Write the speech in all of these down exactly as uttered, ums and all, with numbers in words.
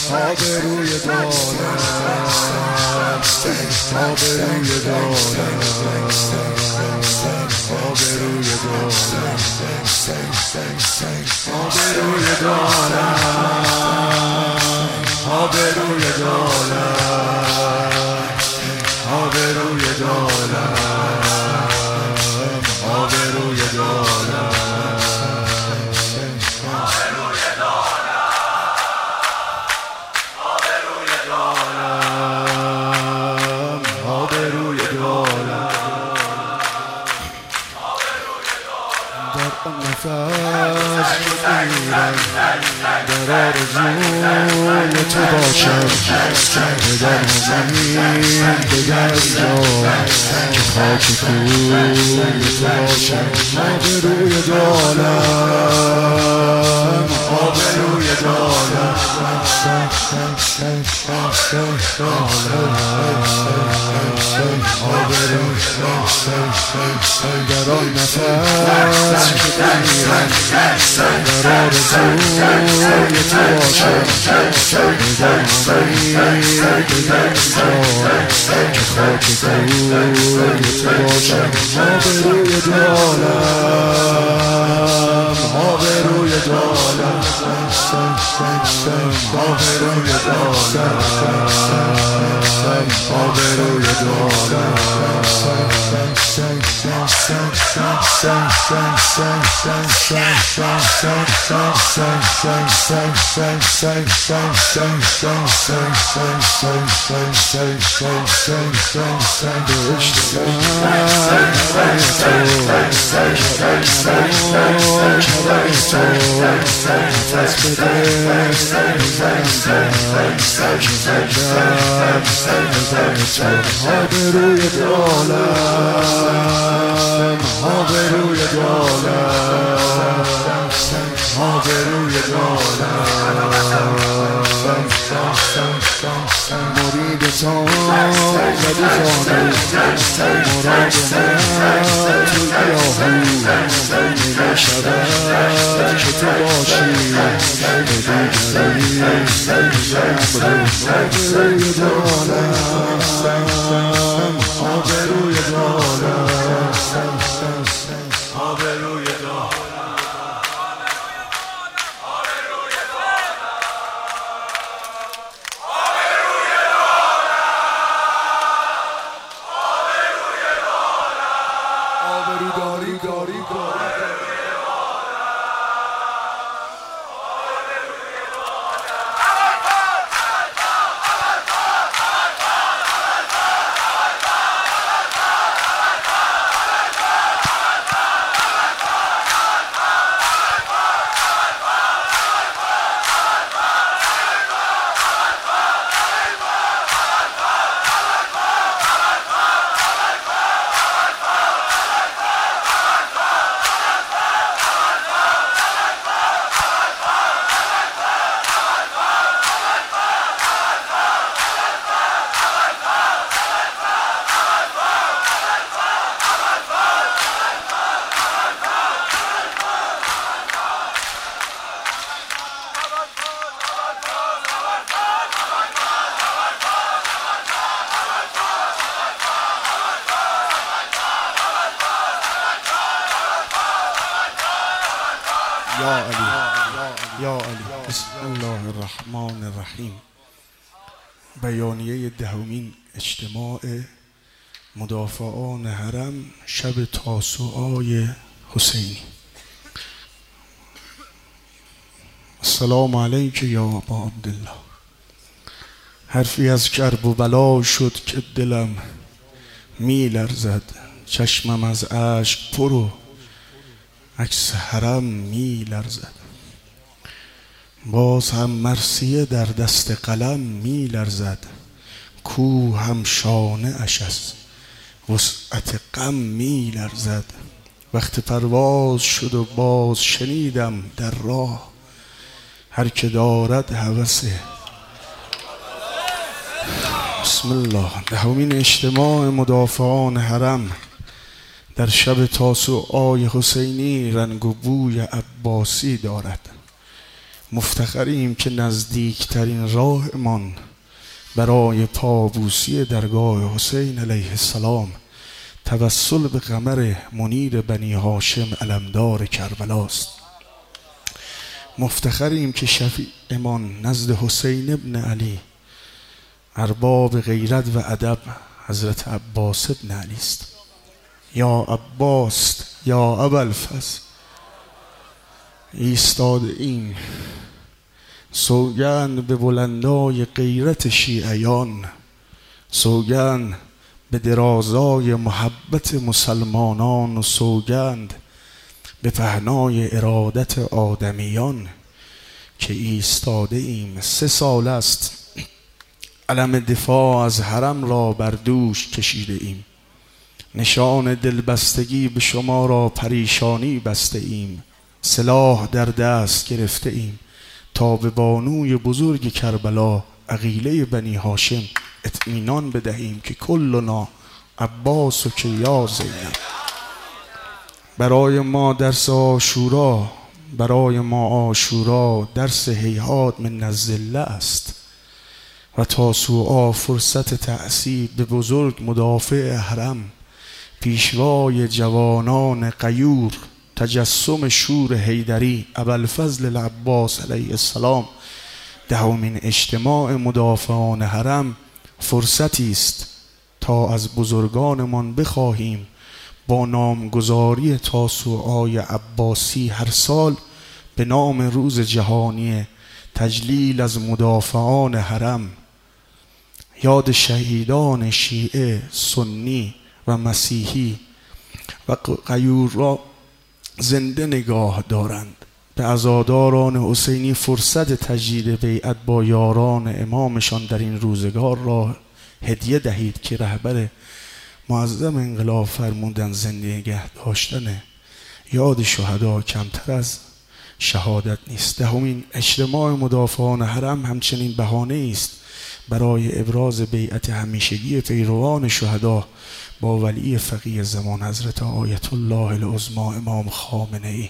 آبروی دارم، آبروی دارم، آبروی دارم، آبروی دارم، آبروی دارم، آبروی دارم، آبروی دارم. نفس میگیرم در آرزوی تو باشم، بدم امید بگر جا که خاک کوی تو باشم. آبروی دارم، آبروی دارم، آبروی در آن نفس که بگیرم در آرزوی تو باشم، بدم امید بگر جا که خاک کوی تو باشم. آبروی دارم، آبروی دارم، آبروی دارم، آبروی آبروی دارم، آبروی دارم، آبروی دارم. مرید تو زدی زانو، مراد من تو گیاهو، نیمه شود که تو باشی به دیگری آبروی دارم، آبروی دارم، آبروی دارم. یا علی یا علی. بسم الله الرحمن الرحیم. بیانیه دهمین اجتماع مدافعان حرم شب تاسوعای حسینی. السلام علیک یا ابا عبدالله. حرفی از کرب و بلا شد که دلم می لرزد، چشمم از اشک پر و عکس حرم می لرزد. باز هم مرثیه در دست قلم می لرزد، کوه هم شانه اش از وسعت غم می لرزد. وقت پرواز شد و باز شنیدم در راه، هر که دارد هوس. بسم الله. دهمین اجتماع مدافعان حرم در شب تاسوعای حسینی رنگ و بوی عباسی دارد. مفتخریم که نزدیکترین راهمان برای پابوسی درگاه حسین علیه السلام توسل به قمر منیر بنی هاشم علمدار کربلاست. مفتخریم که شفیعمان نزد حسین ابن علی ارباب غیرت و ادب حضرت عباس ابن علی است. یا عباس یا ابوالفضل ایستاده ایم سوگند به بلندای غیرت شیعیان، سوگند به درازای محبت مسلمانان و سوگند به پهنای ارادت آدمیان که ایستاده ایم. سه سال است علم دفاع از حرم را بر دوش کشیده ایم، نشان دلبستگی به شما را پریشانی بسته ایم، سلاح در دست گرفته ایم تا به بانوی بزرگ کربلا عقیله بنی هاشم اطمینان بدهیم که کلنا عباس و که یا زینب. برای ما درس عاشورا برای ما عاشورا درس هیهات من الذله است و تاسوعا فرصت تعصیب به بزرگ مدافع حرم، پیشوای جوانان غیور، تجسم شور حیدری ابوالفضل العباس علیه السلام، دهمین اجتماع مدافعان حرم فرصتی است تا از بزرگانمان بخواهیم با نامگذاری تاسوعای عباسی هر سال به نام روز جهانی تجلیل از مدافعان حرم یاد شهیدان شیعه، سنی و مسیحی و غیور را زنده نگاه دارند. به عزاداران حسینی فرصت تجدید بیعت با یاران امامشان در این روزگار را هدیه دهید که رهبر معظم انقلاب فرمودن زنده نگه داشتن یاد شهدا کمتر از شهادت نیست. دهمین اجتماع مدافعان حرم همچنین بهانه است برای ابراز بیعت همیشگی پیروان شهدا با ولی فقیه زمان حضرت آیت الله العظمی امام خامنه ای.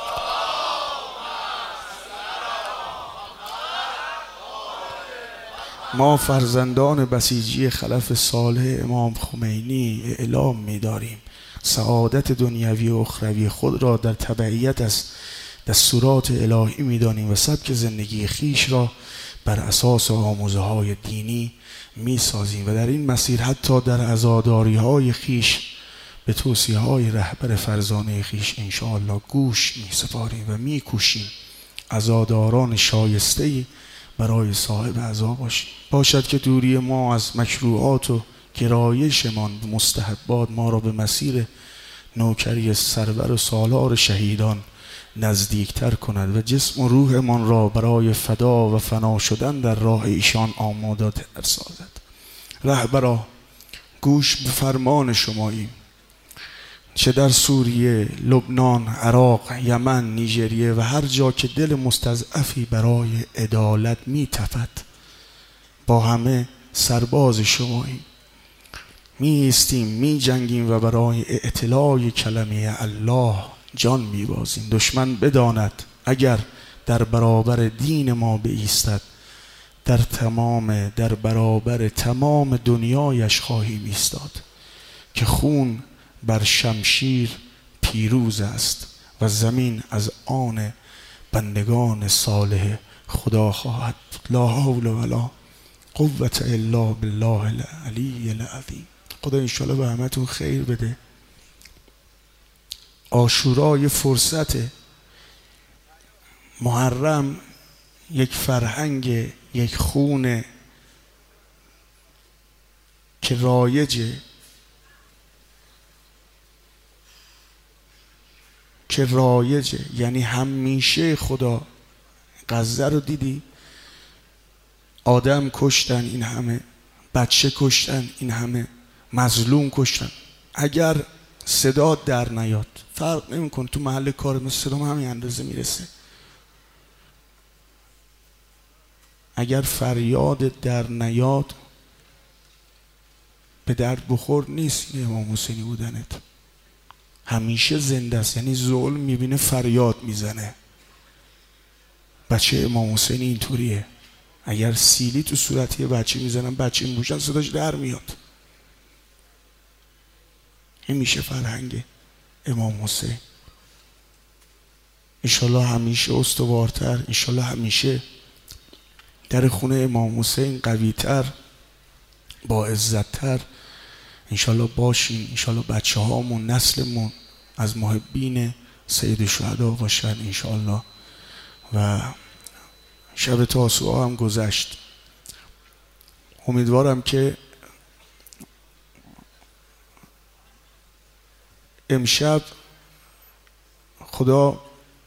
ما فرزندان بسیجی خلف صالح امام خمینی اعلام می داریم سعادت دنیوی و اخروی خود را در تبعیت از دستورات الهی می دانیم و سبک زندگی خیش را بر اساس آموزه های دینی می سازیم و در این مسیر حتی در عزاداری های خیش به توصیه های رهبر فرزانه خیش انشاءالله گوش می سپاریم و می کوشیم عزاداران شایسته‌ای برای صاحب عزا باشیم. باشد که دوری ما از مشروعات و گرایشمان به مستحبات ما را به مسیر نوکری سرور و سالار شهیدان نزدیکتر کند و جسم و روحمان را برای فدا و فنا شدن در راه ایشان آماده تر سازد. رهبرا گوش به فرمان شماییم، چه در سوریه، لبنان، عراق، یمن، نیجریه و هر جا که دل مستضعفی برای عدالت می تپد با همه سرباز شماییم، می ایستیم، می جنگیم و برای اعتلاع کلمه الله جان می بازیم. دشمن بداند اگر در برابر دین ما بایستد در تمام در برابر تمام دنیایش خواهیم ایستاد که خون بر شمشیر پیروز است و زمین از آن بندگان صالح خدا خواهد. لا حول ولا قوة الا بالله العلی العظیم. خدا انشاءالله به همتون خیر بده. عاشورا فرصت، محرم یک فرهنگ، یک خونه که رایجه، که رایجه یعنی همیشه. خدا غزه رو دیدی؟ آدم کشتن این همه، بچه کشتن این همه، مظلوم کشتن. اگر صدا در نیاد فرق نمیکن، تو محل کار مثل صدا همین اندازه میرسه. اگر فریاد در نیاد به درد بخور نیست. این امام حسینی بودنت همیشه زنده است، یعنی ظلم میبینه فریاد میزنه. بچه امام حسین اینطوریه، اگر سیلی تو صورت یه بچه میزنن بچه این بوشن صداش در میاد. این میشه فرهنگ امام حسین. انشالله همیشه استوارتر، انشالله همیشه در خونه امام حسین قویتر، با عزتتر انشالله باشین. انشالله بچه هامون، نسلمون از محبین سید شهدا باشن انشالله. و شب تاسوعا هم گذشت، امیدوارم که امشب خدا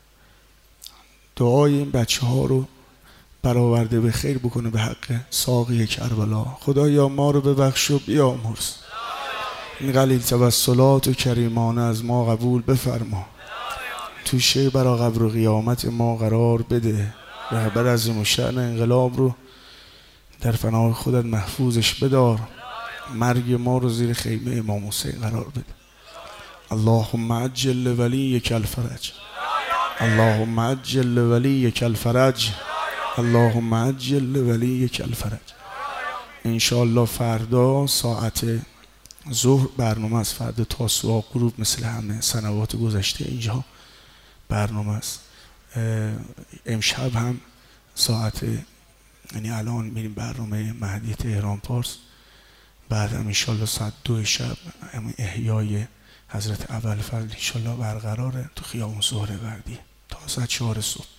دعای این بچه ها رو برآورده به خیر بکنه به حق ساقی کربلا. خدایا ما رو ببخش و بیامرز، این قلیل توسلات و کریمانه از ما قبول بفرما، توشه برا قبر و قیامت ما قرار بده. رهبر عظیم الشأن انقلاب رو در پناه خودت محفوظش بدار، مرگ ما رو زیر خیمه امام حسین قرار بده. اللهم عجل لولیک الفرج، اللهم عجل لولیک الفرج، اللهم عجل لولیک الفرج. انشاءالله فردا ساعت ظهر برنامه است. فردا تاسوعا غروب مثل همه سنوات گذشته اینجا برنامه است. امشب هم ساعت، یعنی الان میریم برنامه مهدی تهران پارس، بعد هم انشاءالله ساعت دو شب احیای حضرت ابوالفضل انشاءالله برقراره تو خیابون زهره‌وردی تا ساعت چهار صبح.